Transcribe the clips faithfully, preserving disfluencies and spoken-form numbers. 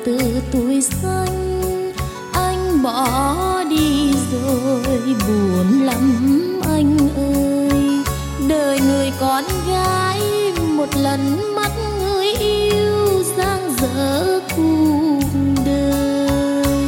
từ tuổi xanh. Anh bỏ đi rồi buồn lắm anh ơi. Đời người con gái một lần mất người yêu, dang dở cuộc đời.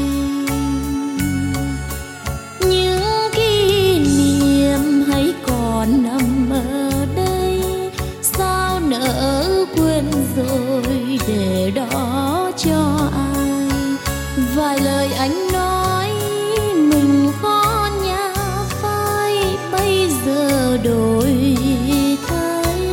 Những kỷ niệm hãy còn nằm ở đây, sao nỡ quên rồi để đó cho ai. Vài lời anh nói mình khó nhà phai, bây giờ đổi thay.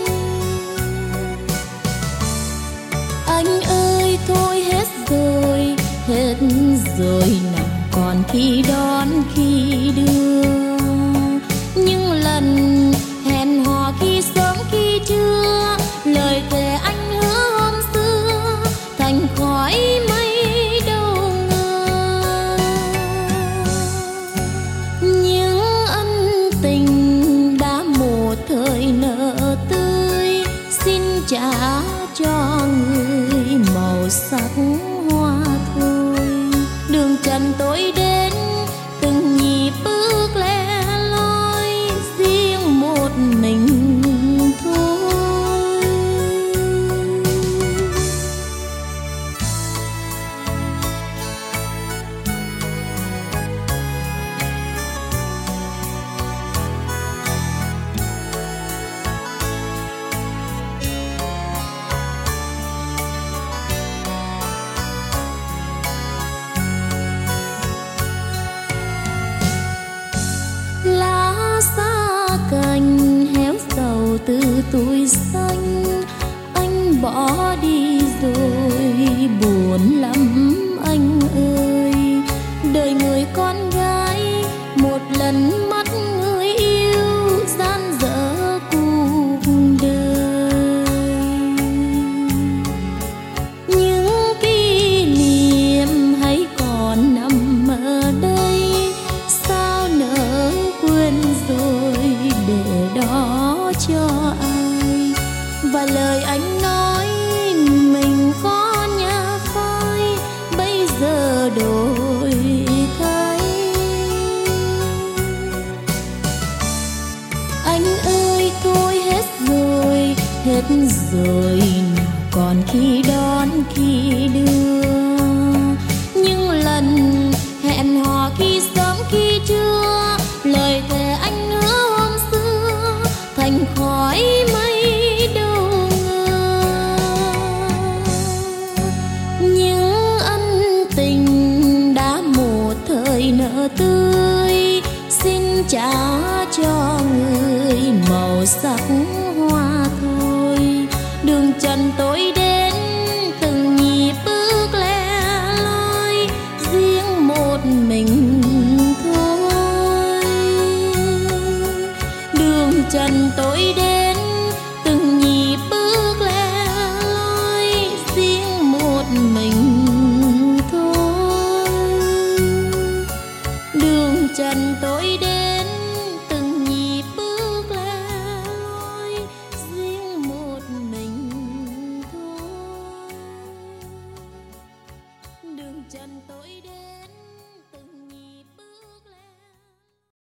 Anh ơi thôi hết rồi, hết rồi nào còn khi đón khi đưa. Những lần hẹn hò khi sớm khi trưa, lời thề anh hứa hôm xưa thành khói mây đâu ngờ. Những ân tình đã một thời nợ tươi, xin trả cho người màu sắc hoa thôi. Đường trần tôi đến từng nhịp bước lẻ loi, riêng một mình thôi. Lá xa cành héo sầu từ tuổi xanh. Anh bỏ đi rồi buồn lắm anh ơi. Đời người con gái một lần mất người yêu, gian dở cuộc đời. Những kỷ niệm hãy còn nằm ở đây, sao nỡ quên rồi để đó cho ai. Và lời anh nói mình có nhà phai, bây giờ đổi thay. Anh ơi thôi hết rồi, hết rồi nào còn khi đón khi đưa. Những lần hẹn hò khi sớm khi trưa, lời thề anh hứa hôm xưa thành khói mây đâu ngờ. Những ân tình đã một thời nợ tươi, xin trả cho người màu sắc hoa thôi. Đường trần tôi đến từng nhịp bước lẻ loi, riêng một mình thôi. Đường trần tôi đến từng nhịp bước lẻ loi, riêng một mình thôi. Đường trần tôi đến từng nhịp bước lẻ loi, riêng một mình thôi. Đường trần tôi đến